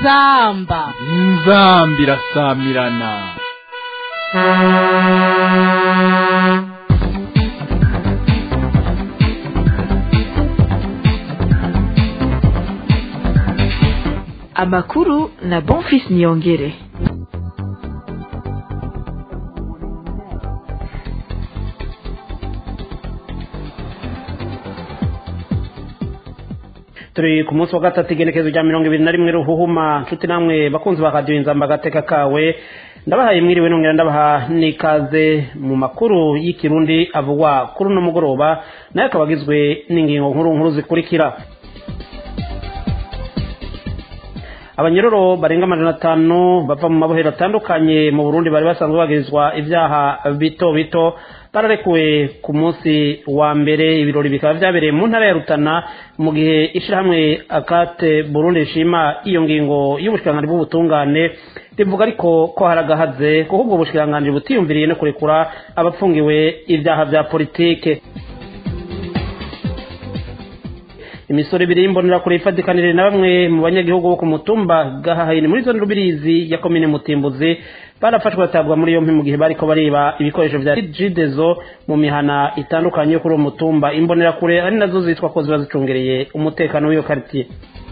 inzamba irasamirana. Amakuru na Bonfils Niyongere. Turi ku munsi wa gatatu igenekezo rya 21 Ruhuhuma. Nshuti namwe bakunzi ba Radio Inzamba gateka kawe, ndabahaye mwiriwe nongera ndabaha nikaze mu makuru y'ikirundi avugwa kuri no mugoroba, nayo akabagizwe n'ingingo nkuru zikurikira. Abanyororo barenga 500 bava mu mabohero atandukanye mu Burundi bari basanzwe bagirizwa ivyaha bito bito bararekuwe ku munsi wa mbere. Ibirori bikaba vyabereye mu ntara ya Rutana, mu gihe ishirahamwe Akate Burundi shima iyo ngingo y'ubushikiranganje bw'ubutungane rivuga ariko ko haragahaze ko ubwo bushikiranganje butiyumviriye no kurekura abapfungiwe ivyaha vya politike. Imisore ibiri imbonera kure ifadikanire na bamwe mu banyagihugu bo ku mutumba Gahahini muri zone Rubirizi ya komine Mutimbuzi barafashwe batabwa muri yompi mu gihe bariko bariba ibikoresho vya Jidezo mu mihana itandukanye kuri uwo mutumba. Imbonera kure ari nazo zitwa ko ziba zicungereye umutekano w'iyo quartier.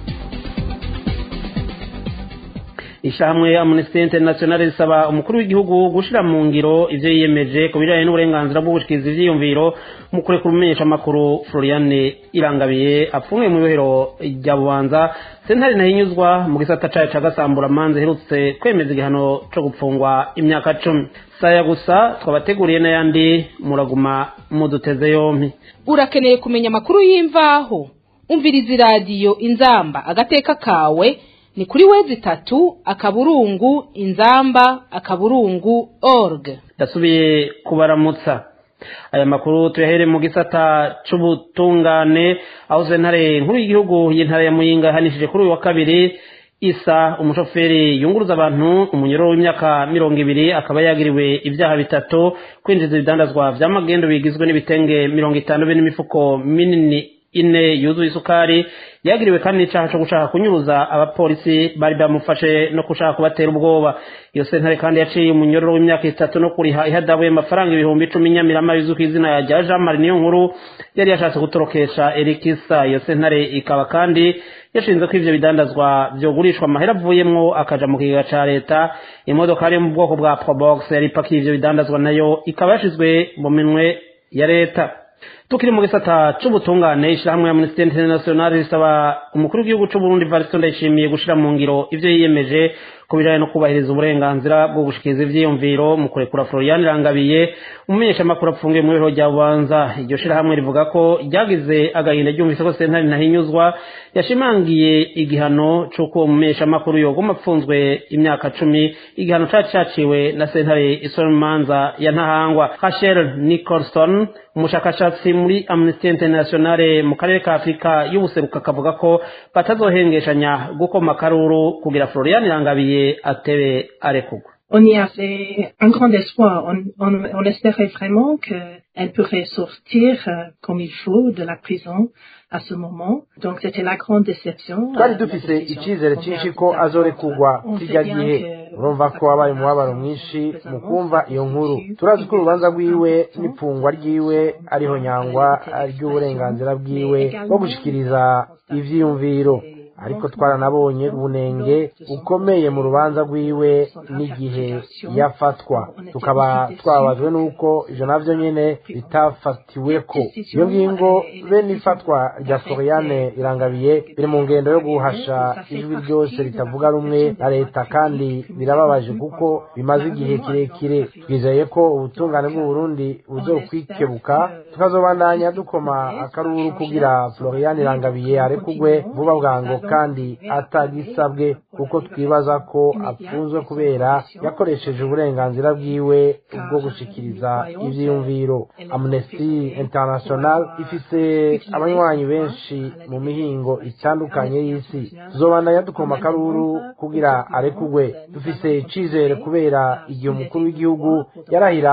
Ishamwe Amnesty International risaba umukuru w'igihugu gushira mu ngiro ivyo yiyemeje ku bijanye n'uburenganzira bwo gushikiza ivyiyumviro mu kurekura umumenyesha makuru Floriane Irangabiye apfungiwe mu ibohero rya Bubanza. Sentare nahinyuzwa mu gisata cayo ca Gasambura manze herutse kwemeza igihano co gupfungwa imyaka 10. Saya gusa twabateguriye n'ayandi muraguma muduteze yompi. Urakeneye kumenya makuru y'imvaho? Umviriza radio Inzamba agateka kawe ni kuri wezi3 akaburungu inzamba akaburungu org. Dasubiye kubaramutsa. Aya makuru tuyahere mu gisata c'ubutungane, aho sentare nkuru y'igihugu y'intara ya Muyinga hanishije kuri uyu wa kabiri Isa umushoferi yunguruza abantu umunyororo w'imyaka 20 akaba yagiriwe ivyaha bitatu: kwinjiza ibidandazwa vya magendo bigizwe n'ibitenge 50 be n'imifuko minini 4 yuzuye isukari. Yagiriwe kandi n'icaha cyo gushaka kunyuruza abapolisi bari bamufashe no gushaka kubatera ubwoba. Iyo sentare kandi yaciye umunyororo w'imyaka 3 no kuriha ihadabu y'amafaranga 10,000 Nyamirama yuzuye izina ya Jean Marie niyo nkuru yari yashatse gutorokesha Erikisa. Iyo sentare ikaba kandi yashinze ko ivyo bidandazwa vyogurishwa amahera avuyemwo akaja mu kigega ca leta. Imodoka yo mu bwoko bwa Probox yari pakiye ivyo bidandazwa nayo ikaba yashizwe mu minwe ya leta. Tukiri mu gisata c'ubutungane, ishirahamwe ya Amnesty International risaba umukuru w'igihugu c'u Burundi Valentin Ndayishimiye gushira mu ngiro ivyo yiyemeje ku bijanye no kubahiriza uburenganzira bwo gushikiza ivyiyumviro mu kurekura Floriane Irangabiye umumenyesha makuru apfungiye mu biro rya Bubanza. Iryo shirahamwe rivuga ko ryagize agahinda ryumvise ko sentare nahinyuzwa yashimangiye igihano c'uko umumenyesha makuru yoguma apfunzwe imyaka 10, igihano caciwe na sentare isomanza ya Ntahangwa. Rachel Nicholson umushakashatsi muri Amnesty International mu karere ka Afrika y'ubuseruka kavuga ko batazohengeshanya gukoma karuru kugira Floriane Irangabiye atebe arekugwa. On y avait un grand espoir. On espérait vraiment qu'elle pourrait sortir comme il faut de la prison à ce moment. Donc c'était la grande déception. Twari dufise icizere cinshi ko azorekugwa kijya gihe. Urumva ko wabaye umubabaro mwinshi mu kumva iyo nkuru. Turazi ko urubanza rwiwe n'ipfungwa ryiwe ariho nyangwa ry'uburenganzira bwiwe bwo gushikiriza ivyiyumviro, ariko twaranabonye ubunenge ukomeye mu rubanza rwiwe n'igihe yafatwa. Tukaba twabajwe nuko ivyo navyo nyene bitafatiweko. Iyo ngingo bene ifatwa rya Floriane Irangabiye biri mu ngendo yo guhasha ijwi ryose ritavuga rumwe na leta, kandi birababaje kuko bimaze igihe kirekire. Twizeye ko ubutungane bw'u Burundi buzokwikebuka, tukazobandanya dukoma akaruru kugira Floriane Irangabiye arekugwe vuba bwango kandi atagisabwe, kuko twibaza ko apfunzwe kubera yakoresheje uburenganzira bwiwe bwo gushikiriza ivyiyumviro. Amnesty International ifise abanywanyi benshi mu mihingo itandukanye y'isi. Tuzobandanya dukoma akaruru kugira arekugwe. Dufise icizere kubera igihe umukuru w'igihugu yarahira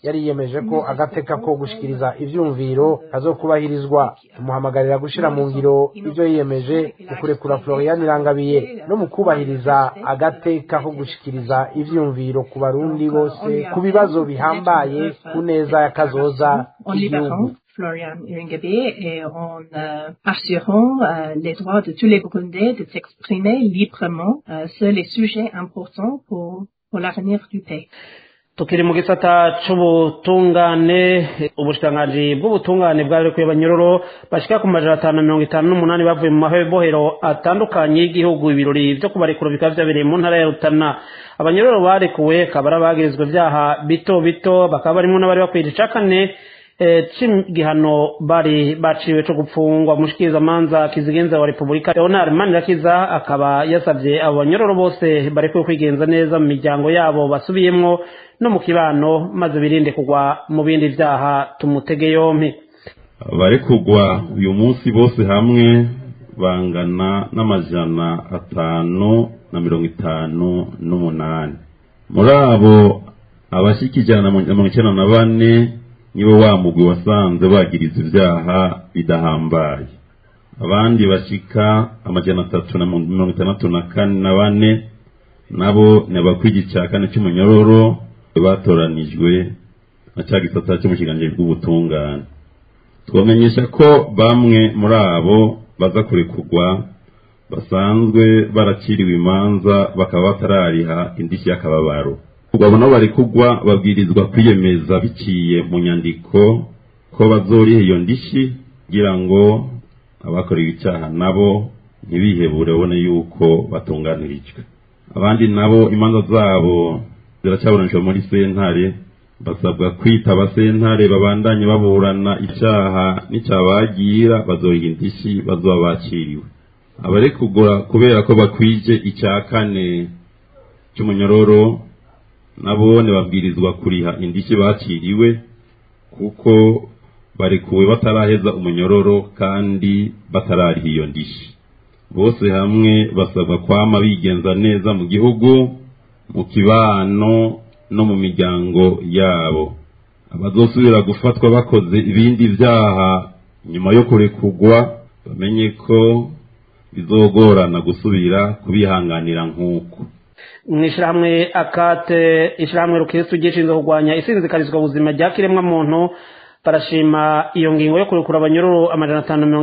yariyemeje ko agateka ko gushikiriza ivyumviro kazokubahirizwa. Tumuhamagarira gushira mu ngiro ivyo yiyemeje mu kurekura Florian Irangabiye no mu kubahiriza agateka ko gushikiriza ivyumviro ku barundi bose ku bibazo bihambaye ku neza ya kazoza k'igihugu. Florian Irangabiye et en assurant les droits de tous les Burundais de s'exprimer librement sur les sujets importants pour l'avenir du pays. Tukiri mu gisata c'ubutungane, ubushikiranganji bw'ubutungane bwarekuye abanyororo bashika ku majana 558 bavuye mu mabohero atandukanye y'igihugu. Ibirori vyo kubarekura bikaba vyabereye mu ntara ya Rutana. Abanyororo barekuwe kabara bagirizwe vyaha bito bito, bakaba barimo n'abari bakwije cakane c'igihano bari baciwe co gupfungwa. Mushikiriza manza kizigenza wa Republika Leonard Manirakiza akaba yasavye abo banyororo bose barekuwe kwigenza neza mu miryango yabo basubiyemwo no mu kibano maze birinde kugwa mu bindi vyaha. Tumutege yompi. Barekugwa uyu munsi bose hamwe bangana n'amajana 558. Muri abo abashikijana mu 94 nibo wa mugwi wasanze bagiriza ivyaha bidahambaye. Abandi bashika amajana 364 nabo nebakwigicakane cy'umunyororo batoranijwe na cya gisata cy'umushiganje bw'ubutungane. Twamenyesha ko bamwe muri abo baza kurekugwa basanzwe baraciriwe imanza bakaba batarariha indishyi y'akababaro. Abo nabo barekugwa babwirizwa kwiyemeza biciye mu nyandiko ko bazoriha iyo ndishyi kugira ngo abakorewe icyaha nabo ntibihebure babone yuko batunganirijwe. Abandi nabo imanza zabo ziracyaburanishwa muri sentare basabwa kwitaba sentare babandanye baburana icyaha n'icyabagira bazoriha indishyi bazoba baciriwe. Abarekugwa kubera ko bakwije icya kane cy'umunyororo nabone babwirizwa kuriha indishyi baciriwe kuko barekuwe bataraheza umunyororo kandi batarariha iyo ndishyi. Bose hamwe basabwa kwama bigenza neza mu gihugu, mu kibano no mu miryango yabo. Abazosubira gufatwa bakoze ibindi vyaha nyuma yo kurekugwa bamenye ko bizogorana gusubira kubihanganira nk'uko. Mwishirahamwe akate ishirahamwe rukristo gishinzwe kurwanya isinzikarizwa ubuzima rya kiremwa muntu barashima iyo ngingo yo kurekura abanyororo amajana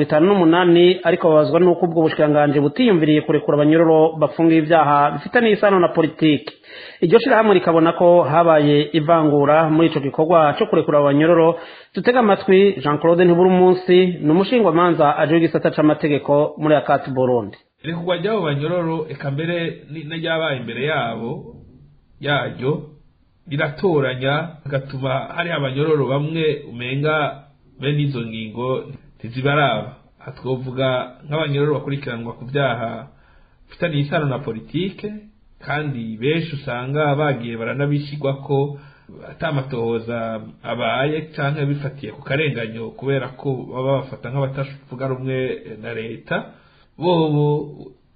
558 ariko babazwa nuko ubwo bushikanganje butiyumviriye kurekura abanyororo bafunga ivyaha bifitanye isano na politiki. Iryo shirahamwe rikabona ko habaye ivangura muri ico gikorwa cyo kurekura abanyororo. Tutega amatwi Jean Claude Ntibura umunsi n'umushingwa manza aje gisata c'amategeko muri akate Burundi. Irekugwa ry'abo banyororo eka mbere n'iryabaye imbere yabo yaryo biratoranya gatuma hari abanyororo bamwe umenga bene izo ngingo ntizibaraba. Hatwovuga nk'abanyororo bakurikiranwa ku vyaha bifitanye isano na politike kandi benshi usanga bagiye baranabishigwa ko atamatohoza abaye canke bifatiye ku karenganyo kubera ko baba bafata nk'abatashuvuga rumwe na leta. Bobo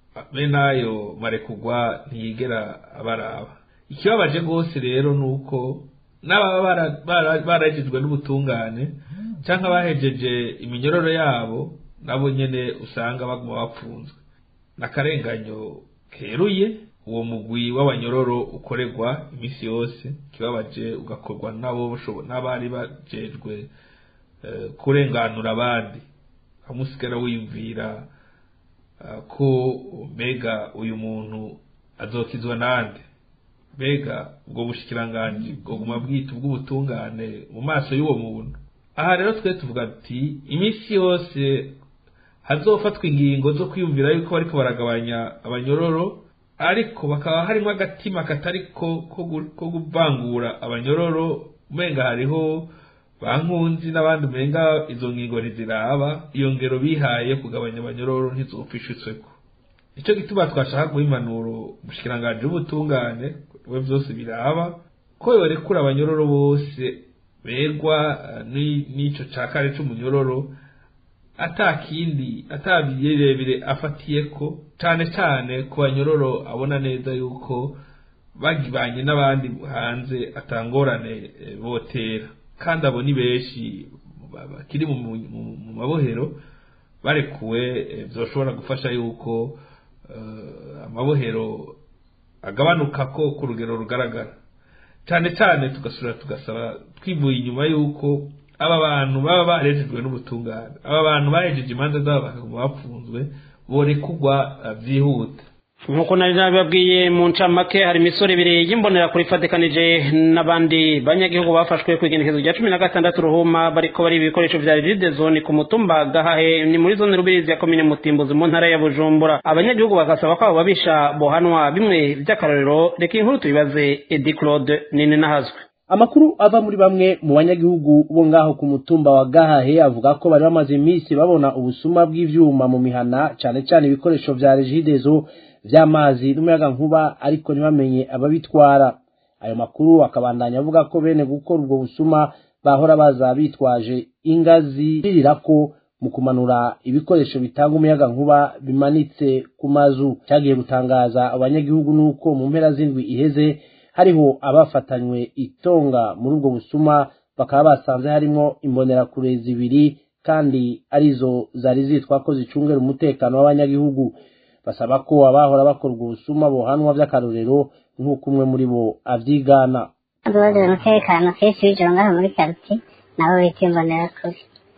benayo marekugwa ntiyigera abaraba. Ikibabaje gose rero nuko n'ababa barajijwe n'ubutungane canke bahejeje iminyororo yabo nabo nyene usanga baguma bapfunzwe nakarenganyo keruye. Uwo mugwi w'abanyororo ukoregwa imisi yose kibabaje ugakorwa nabo n'abari bajejwe kurenganura abandi. Amusigara wimvira ko mbega uyu muntu azokizwa nande, mbega ubwo bushikiranganje bwoguma bwita ubw'ubutungane mu maso y'uwo muntu. Aha rero twe tuvuga ati imisi yose hazofatwa ingingo zo kwiyumvira yuko bariko baragabanya abanyororo ariko bakaba harimo agatima katariko ko kuvangura abanyororo. Umenga hariho bankunzi n'abandi umenga izo ngingo ntiziraba, iyo ngero bihaye kugabanya abanyororo ntizopfishitsweko. Ico gituma twashaka guhimanura ubushikiranganje bw'ubutungane we vyose biraba ko yorekura abanyororo bose berwa n'ico cakare c'umunyororo atakindi atabirebire afatiyeko cane cane ku banyororo abona neza yuko bagibanye n'abandi hanze atangorane botera kandi abo ni benshi bakiri mu mabohero barekuwe byoshobora gufasha yuko amabohero agabanuka ko ku rugero rugaragara cyane cyane tugasaba twivuye inyuma yuko aba bantu baba barejejwe n'ubutungane aba bantu bahejeje imanza zabo bakaguma bapfunzwe borekugwa byihuta nkuko nari nabibabwiye mu ncamake hari imisoro ibiri y'imbonera kuri fatikanije n'abandi banyagihugu bafashwe ku igenekerezo rya 16 Ruhuma bariko bari ibikoresho vya Ride Zone ku mutumba Gahahe ni muri zone Rubirizi ya komine Mutimbuzi mu ntara ya Bujumbura abanyagihugu bagasaba ko abo babisha bohanwa bimwe by'akarorero reka inkuru tubibaze Edi Claude nini nahazwe. Amakuru ava muri bamwe mu banyagihugu bo ngaho ku mutumba wa Gahahe avuga ko bari bamaze iminsi babona ubusuma bw'ivyuma mu mihana cyane cyane ibikoresho vya Regideso vy'amazi n'umuyaga nkuba ariko ntibamenye ababitwara. Ayo makuru akabandanya avuga ko bene gukora ubwo busuma bahora baza bitwaje ingazi zirirako mu kumanura ibikoresho bitanga umuyaga nkuba bimanitse ku mazu. Cyagiye gutangaza abanyagihugu nuko mu mpera z'indwi iheze hariho abafatanywe itonga muri ubwo busuma bakaba basanze harimo imbonerakure zibiri kandi arizo zari zitwa ko zicungera umutekano w'abanyagihugu. Basaba ko abahora bakora ubwo busuma bohanwa by'akarorero nk'uko umwe muri bo avyigana. Abaje umutekano kenshi w'ijoro ngaho muri quartier nabo bitimbonerakure.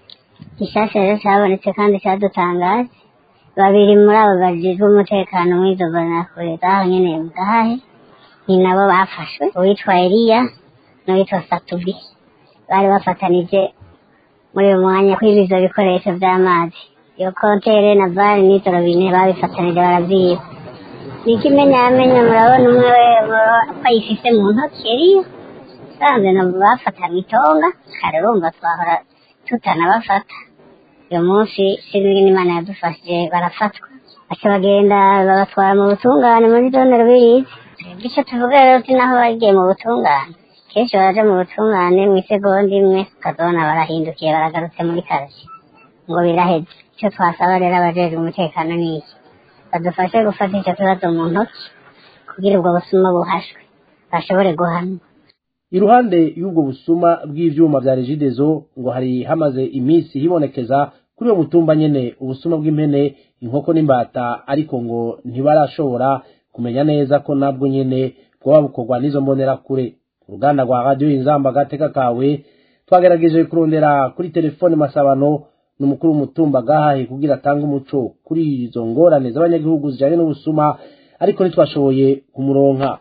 Gishasha rero cyabonetse kandi cyadutangaje babiri muri abo bajijwe umutekano mw'izo mbonerakure zaho nyene mu Gahahe ni nabo bafashwe uwitwa Elia n'uwitwa Satubi bari bafatanije muri uyu mwanya kwibiza ibikoresho by'amazi iyo kontere na bari n'itoro bine babifatanije baravyiba nikimenyamenya murabona umwe bayifise mu ntoki Elia sanze nabo bafatanye itonga kare urumva twahora tutanabafata uyu munsi sinzi n'Imana yadufashije barafatwa baca bagenda babatwara mu butungane muri zone Rubirizi. Bicho tuvuga rero naho bagiye mu butungane kenshi baraje mu butungane mu isegonda imwe kazona barahindukiye baragarutse muri kazi ngo biraheze. Icyo twasaba rero abajeje umutekano n'iki badufashe gufata icyo kibazo mu ntoki kugira ubwo busuma buhashwe bashobore guhanwa. Iruhande y'ubwo busuma bw'ivyuma vya Regideso ngo hari hamaze iminsi hibonekeza kuri uwo mutumba nyene ubusuma bw'impene inkoko n'imbata ariko ngo ntibarashobora kumenya neza ko nabwo nyene bwoba bukorwa n'izo mbonerakure. Uruganda rwa Radio Inzamba Gateka kawe twagerageje kurondera kuri telefone Masabano n'umukuru w'umutumba Gahahe kugira atanga umuco kuri izo ngorane z'abanyagihugu zijanye n'ubusuma ariko ntitwashoboye kumuronka.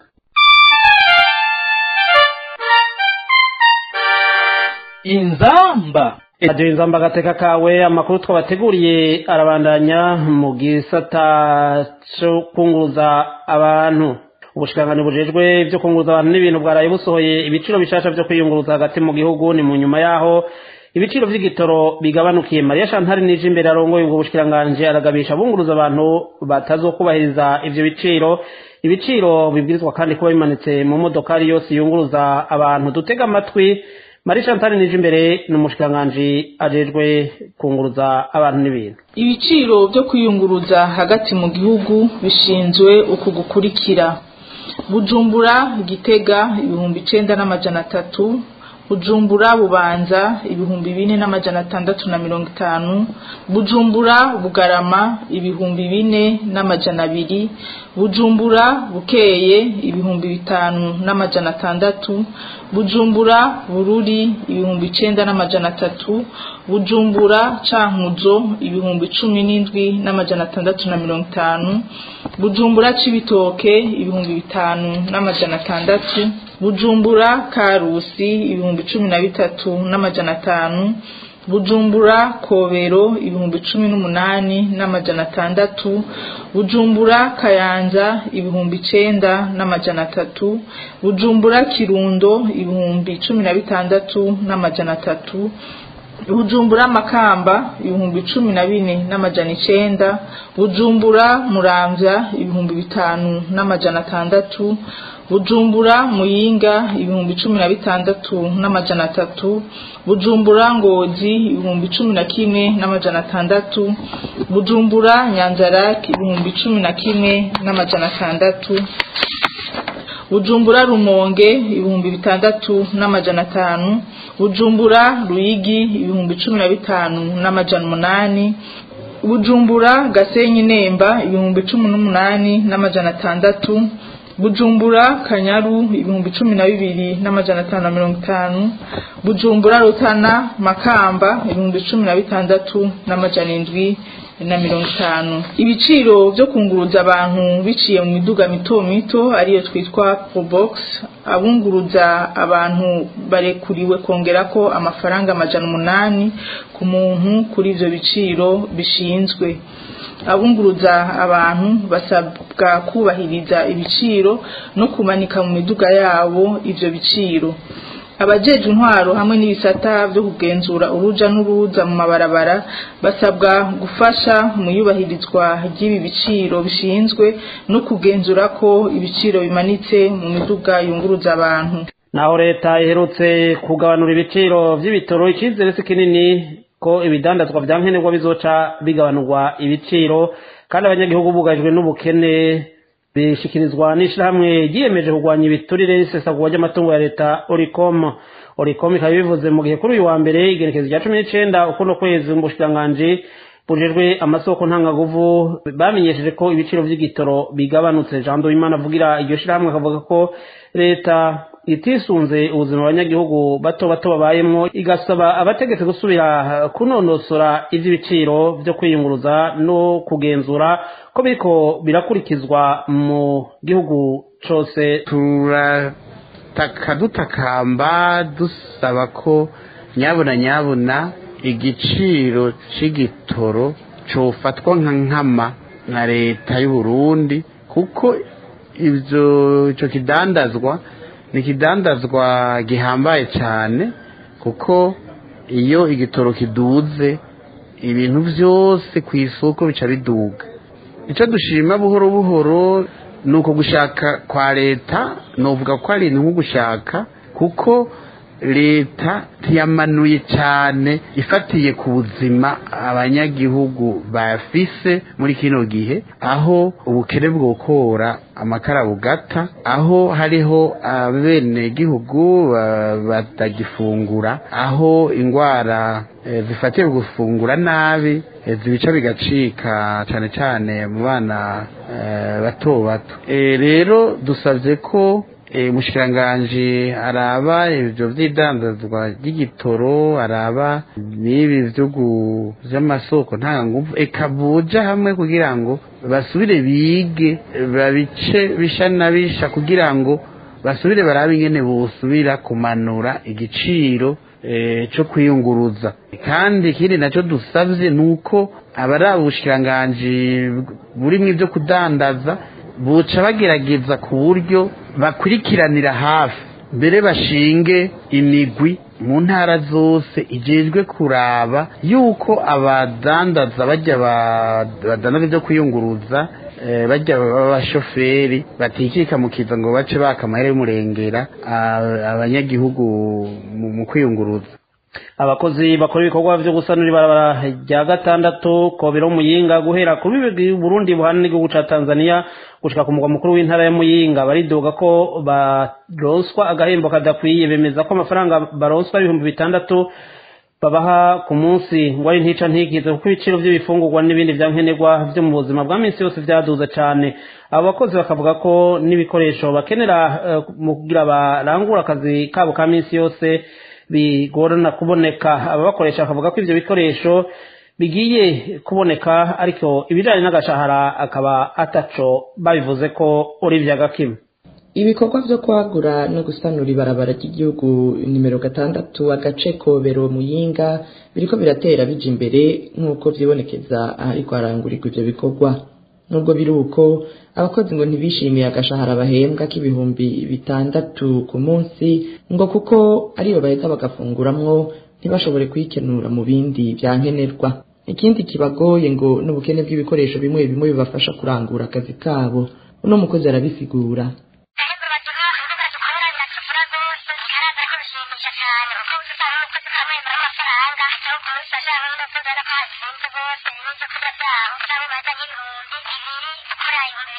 Inzamba Radio Inzamba Gateka kawe amakuru twabateguriye arabandanya mu gisata cyo kunguza abantu. Ubushikangane bujejwe byo kunguza abantu n'ibintu bwaraye busohoye ibiciro bishasha byo kwiyunguruza hagati mu gihugu ni mu nyuma yaho ibiciro vy'igitoro bigabanukiye. Maria Chantal nije imbere arongoye ubwo bushikanganje aragabisha bunguruza abantu batazokubahiriza ivyo biciro. Ibiciro bibwirizwa kandi kuba bimanitse mu modokari yose yunguruza abantu. Dutega amatwi Maria Chantal nije imbere n'umushikanganje ajejwe kunguruza abantu n'ibintu. Ibiciro byo kwiyunguruza hagati mu gihugu bishinzwe uku gukurikira: Bujumbura Gitega 9,300, Bujumbura Bubanza 4,650, Bujumbura Bugarama 4,200, Bujumbura Bukeye 5,600, Bujumbura Bururi 9,300, Bujumbura Cankuzo 17,650, Bujumbura Cibitoke 5,600, Bujumbura Karusi 13,500, Bujumbura Kobero 18,600, Bujumbura Kayanza 9,300, Bujumbura Kirundo 16,300, Bujumbura Makamba 14,900, Bujumbura Muramvya 5,600, Bujumbura Muyinga 16,300, Bujumbura Ngozi 11,600, Bujumbura Nyanzarake 11,600, Bujumbura Rumonge ibihumbi 6,500, Bujumbura Ruyigi ibihumbi 15,800, Bujumbura Gasenyi Nemba ibihumbi 18,600, Bujumbura Kanyaru ibihumbi 12,550, Bujumbura Rutana Makamba ibihumbi 16,750. Ibiciro byo kunguruza abantu biciye mu miduga mito mito ariyo twitwa Probox, abunguruza abantu barekuriwe kongera ko amafaranga 800 ku muntu kuri ivyo biciro bishinzwe. Abunguruza abantu basabwa kubahiriza ibiciro no kumanika mu miduga yabo ivyo biciro. Abajeje intwaro hamwe n'ibisata byo kugenzura uruja n'uruza mu mabarabara basabwa gufasha mu yubahirizwa ry'ibi biciro bishinzwe no kugenzura ko ibiciro bimanitse mu miduga yunguruza abantu. Naho leta iherutse kugabanura ibiciro vy'ibitoro, ikizere kinini ko ibidandazwa vya nkenerwa bizoca bigabanurwa ibiciro, kandi abanyagihugu bugajwe n'ubukene bishikirizwa n'ishirahamwe ryiyemeje kurwanya ibiturire n'isesagurwa ry'amatungo ya leta Oricom ikaba bivuze mu gihe kuri uyu wa mbere igenekezo rya 19 ukuno kwezi mu bushikiranganji bujejwe amasoko ntangaguvu bamenyesheje ko ibiciro vy'igitoro bigabanutse. Jean Doimana avugira iryo shirahamwe akavuga ko leta itisunze ubuzima abanyagihugu bato babayemwo, igasaba abategetsi gusubira kunonosora ivy'ibiciro vyo kwiyunguruza no kugenzura ko biriko birakurikizwa mu gihugu cose. Dutakamba dusaba ko nyabuna igiciro c'igitoro cofatwa nka nkama na leta y'u Burundi, kuko ico kidandazwa ni kidandazwa gihambaye cyane, kuko iyo igitoro kiduze ibintu byose ku isoko bica biduga. Icyo dushima buhoro buhoro nuko gushaka kwa leta, novuga ko ari nko gushaka, kuko leta tiyamanuye cyane ifatiye ku buzima abanyagihugu bafise muri kino gihe, aho ubukene bwokora amakara bugata, aho hariho abene gihugu batagifungura, aho ingwara zifatiye gufungura nabi zibica bigacika cyane cyane mu bana bato bato. Rero dusavye ko mushikiranganje araba ivyo vy'idandazwa ry'igitoro, araba n'ibi vy'amasoko ntanganguvu, ekabuja hamwe kugira ngo basubire bige babice bisha nabisha, kugira ngo basubire barabe ingene bosubira kumanura igiciro cyo kwiyunguruza. Kandi ikindi nacyo dusavye nuko abaraba ubushikiranganje burimwe ivyo kudandaza buca bagerageza ku buryo bakurikiranira hafi, mbere bashinge imigwi mu ntara zose ijejwe kuraba yuko abadandaza badandaza ibyo kwiyunguruza bajya abashoferi batikika mukiza ngo bace bakamahera y'umurengera abanyagihugu mu kwiyunguruza. Abakozi bakora ibikorwa byo gusanura ibarabara rya 6 Kobero Muyinga guhera ku bibe Burundi buhana n'igihugu ca Tanzania gushika ku mugwa mukuru w'intara ya Muyinga baridoga ko baronswa agahembo kadakwiye. Bemeza ko amafaranga baronswa 6,000 babaha ku munsi ngo ari ntica ntikize, kuko ibiciro by'ibifungurwa n'ibindi byankenerwa byo mu buzima bwa minsi yose byaduze cyane. Abo bakozi bakavuga ko n'ibikoresho bakenera mu kugira barangura akazi kabo ka minsi yose bigorana kuboneka. Ababakoresha bakavuga ko ivyo bikoresho bigiye kuboneka, ariko ibijanye n'agashahara akaba ataco babivuze ko Olivia Gakim. Ibikorwa vyo kwagura no gusanura ibarabara ry'igihugu nimero 6 agace Kobero Muyinga biriko biratera bija imbere nk'uko vyibonekeza ariko arangurirwa ivyo bikorwa. Nubwo biruko abakozi ngo ntibishimiye agashahara bahembwa k'ibihumbi 6 ku munsi, ngo kuko ariyo baheza bagafunguramwo ntibashobore kwikenura mu bindi byankenerwa. Ikindi kibagoye ngo n'ubukene bw'ibikoresho bimwe bibafasha kurangura akazi kabo. Uno mukozi arabisigura.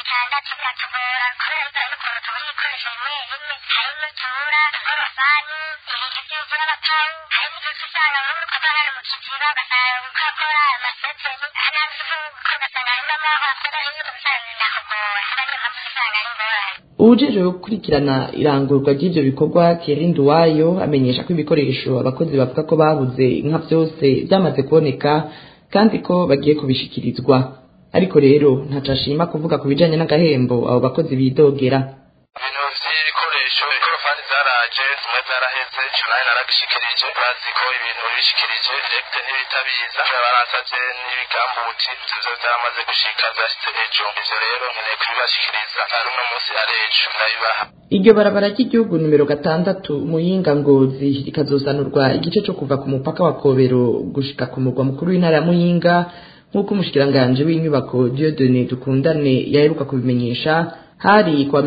bitandatu biratugora kubera bitewe n'ukuntu tubura ibikoresho bimwe bimwe harimo itubura ingorofani ibintu by'imvura batawu harimo igihe usanga muri uko hano mu kiziba ugasanga uko akora amasetseni anabivu uko ugasanga harimo amaho akora ibintu usanga birakugora kuba niyo mpamvu usanga ari ingorane. Uwujejwe gukurikirana irangurwa ry'ivyo bikorwa Thierry Nduwayo amenyesha ko ibikoresho abakozi bavuga ko babuze nka byose byamaze kuboneka kandi ko bagiye kubishikirizwa, ariko rero ntacashima kuvuga ku bijanye n'agahembo abo bakozi bidogera. Ibintu vy'ibikoresho ikorofani zaraje zimwe zaraheze ico nayo naragishikirije bazi ko ibintu bishikirije direct ntibitabiza baransavye n'ibigambuti ivyo vyamaze gushika vyashitse ejo ivyo rero nkeneye kubibashikiriza ari uno musi ari ejo ndabibaha. Iryo barabara ry'igihugu nimero 6 Muyinga Ngozi rikazosanurwa igice co kuva ku mupaka wa Kobero gushika ku mugwa mukuru w'intara ya Muyinga nk'uko umushikiranganje w'inyubako Dieudonné Dukundane yaheruka kubimenyesha hari kwa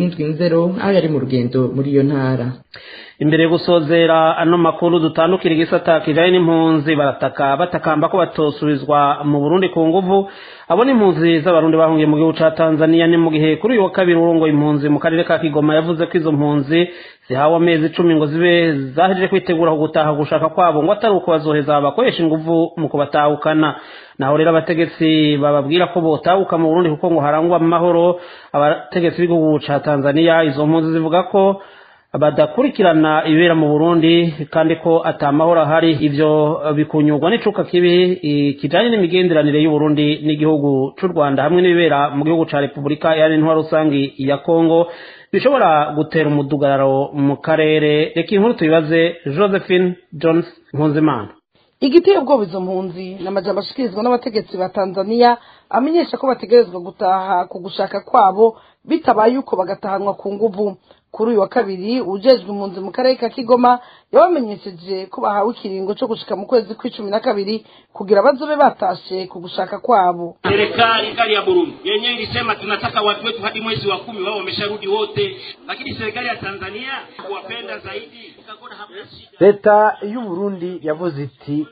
27/0 aho yari mu rugendo muri iyo ntara. Imbere gusozera ano makuru dutandukira igisata kijanye n'impunzi batakamba ko batosubizwa mu Burundi ku nguvu abona impunzi z'abarundi bahungiye mu gihugu ca Tanzania ni mu gihe kuri uyu wa kabiri urongo impunzi mu karere ka Kigoma yavuze ko izo mpunzi zihawe amezi 10 ngo zibe zahejeje kwitegura gutaha gushaka kwabo ngo atari uko bazoheza bakoresha inguvu mu kubatahukana. Naho rero abategetsi bababwira ko botahuka mu Burundi kuko ngo harangwa amahoro. Abategetsi b'igihugu ca Tanzania izo mpunzi zivuga ko badakurikirana ibera mu Burundi kandi ko atamahoro ahari, ivyo bikunyurwa n'icuka kibi kijanye n'imigenderanire y'u Burundi n'igihugu c'u Rwanda hamwe n'ibera mu gihugu ca Republika ya Ntwaro rusangi ya Kongo bishobora gutera umudugararo mu karere. Reka inkuru tuyibaze Josephine Jones Nkunzimana. Igiteye ubwoba izo mpunzi n'amajambo ashikirizwa n'abategetsi ba Tanzania amenyesha ko bategerezwa gutaha ku gushaka kwabo bitabaye uko bagatahanwa ku nguvu. Kuri uyu wa kabiri ujejwe impunzi mu karere ka Kigoma yabamenyesheje ko bahawe ikiringo cyo gushika mu kwezi kwa12 kugira bazobe batashe ku gushaka kwabo. Serikali ya Burundi yenyewe ilisema tunataka watu wetu hadi mwezi wa 10 wao wamesharudi wote, lakini serikali ya Tanzania kuwapenda zaidi ikakona hamna shida. Leta y'u Burundi yavuze iti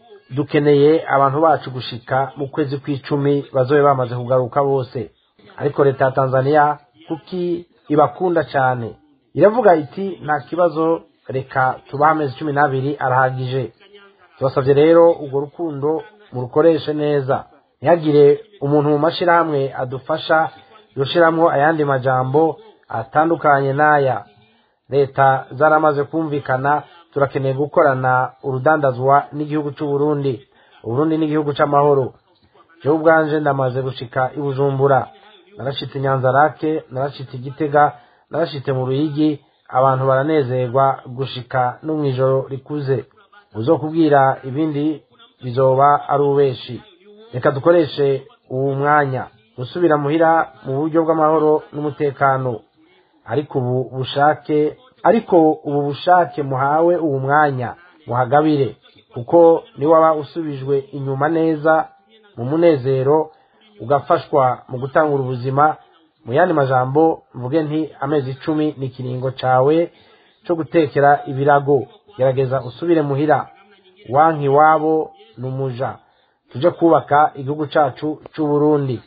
dukeneye abantu bacu gushika mu kwezi kwa10 bazobe bamaze kugaruka bose, ariko leta ya Tanzania kuki ibakunda cyane iravuga iti nta kibazo reka tubaha amezi 12 arahagije. Tubasabye rero ubwo rukundo murukoreshe neza, ntihagire umuntu mu mashirahamwe adufasha yoshiramwo ayandi majambo atandukanye n'aya. Leta zaramaze kumvikana, turakeneye gukorana urudandazwa n'igihugu cy'u Burundi. Uburundi n'igihugu c'amahoro. Je ubwanje ndamaze gushika i Bujumbura, narashitse Nyanzarake, narashitse Gitega, narashitse mu Ruyigi, abantu baranezerwa gushika no mwijoro rikuze. Uzokubwira ibindi bizoba ari ubeshi. Reka dukoreshe uwo mwanya gusubira muhira mu buryo bw'amahoro n'umutekano. Ariko ubu bushake muhawe uwo mwanya muhagabire, kuko ni waba usubijwe inyuma neza mu munezero ugafashwa mu gutangura ubuzima. Mu yandi majambo mvuge nti amezi 10 ni kiringo cawe cyo gutekera ibirago. Gerageza usubire muhira, wanki wabo numuja, tuje kubaka igihugu cacu c'u Burundi.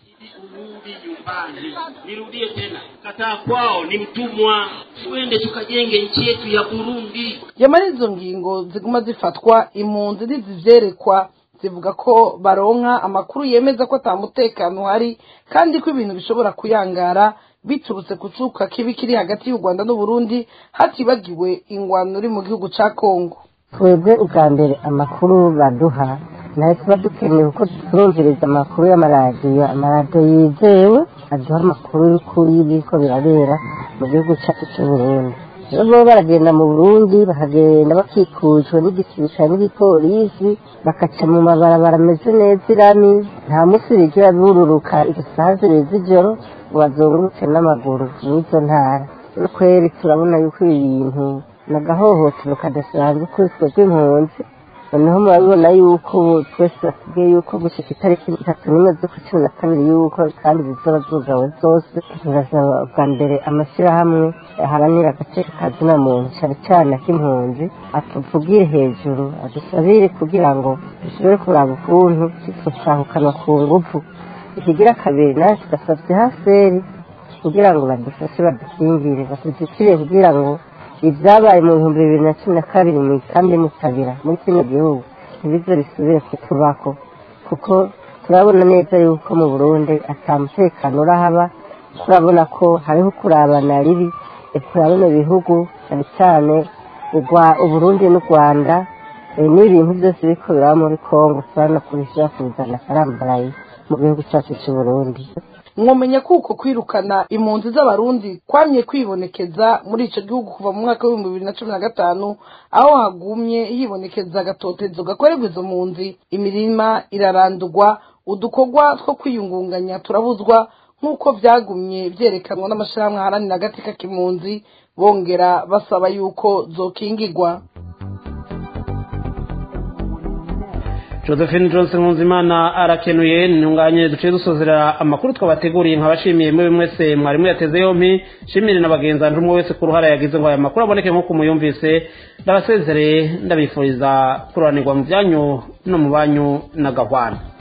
Nirudie tena, kataa kwao ni mtumwa, twende tukajenge nchi yetu ya Burundi. Yamara izo ngingo ziguma zifatwa, impunzi ntizivyerekwa, zivuga ko baronka amakuru yemeza ko atamutekano hari kandi ko ibintu bishobora kuyangara biturutse kucuka kibi kiri hagati y'u Rwanda n'u Burundi hatibagiwe ingwano uri mu gihugu ca Kongo. Twebwe ubwa mbere amakuru baduha nayo tuba dukeneye uko turumviriza amakuru y'amaradiyo yizewe aduha amakuru y'ukuri y'ibiko birabera mu gihugu cyacu cy'u Burundi. Rero baragenda mu Burundi bakagenda bakikujwe n'igisirikare n'igipolisi bakaca mu mabarabara ameze neza irami, nta musi bigira bururuka igisazi z'ijoro bazungurutse n'amaguru n'izo ntara. Kweri turabona yuko ibintu nagahohotero kadasanzwe kuri twebwe impunzi. Noneho murabibona yuko twese basigaye yuko gushika itariki 31 z'ukwezi kwa 12 yuko kandi bizoba zugawe zose. Turasaba bwa mbere amashyirahamwe haranira agaciro kazina muntu cyane ak'impunzi atuvugire hejuru adusabire kugira ngo dushobore kuraba ukuntu twashahukana ku nguvu ikigira kabiri nawe tugasabye haseri kugira ngo badufashe badukingire batuzitire kugira ngo ibyabaye mu 2012 mu ikambi mutabira muri kino gihugu ntibize bisubire kutubako kuko turabona neza yuko mu Burundi atamutekano urahaba turabona ko hariho kurabana ribi turabona ibihugu cyane Uburundi n'u Rwanda n'ibintu byose biriko biraba muri Kongo turabona kubishyira kuzana karambaraye mu gihugu cyacu cy'u Burundi. mwomenya kuko kwirukana impunzi z'abarundi kwamye kwibonekeza muri ico gihugu kuva mu mwaka wa 2015 aho hagumye hibonekeza agatotezo gakorerwa izo mpunzi, imirima irarandurwa, udukorwa two kwiyungunganya turabuzwa nk'uko vyagumye vyerekanwa n'amashirahamwe aharanira agateka k'impunzi, bongera basaba yuko zokingirwa. Josephine Johnson Nkunzimana arakenuye ntunganye duce dusozera amakuru twabateguriye nkabashimiye muri mwese mwarimu yateze yompi shimire n'abagenza ndumwe wese ku ruhara yagize ngo aya makuru aboneke nko kumuyumvise ndabasezereye ndabifuriza kuranirwa mu byanyu no mu banyu na gahwana.